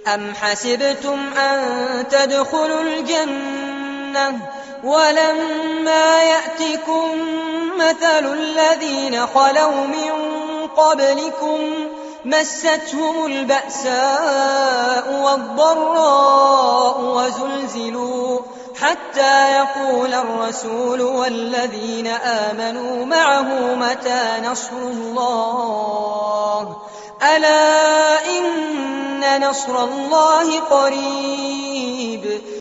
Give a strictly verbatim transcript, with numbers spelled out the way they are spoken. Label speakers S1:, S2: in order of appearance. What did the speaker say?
S1: أم حسبتم أن تدخلوا الجنة ولما يأتكم مثل الذين خلوا من قبلكم مستهم البأساء والضراء وزلزلوا حتى يقول الرسول والذين آمنوا معه متى نصر الله ألا إن نصر الله قريب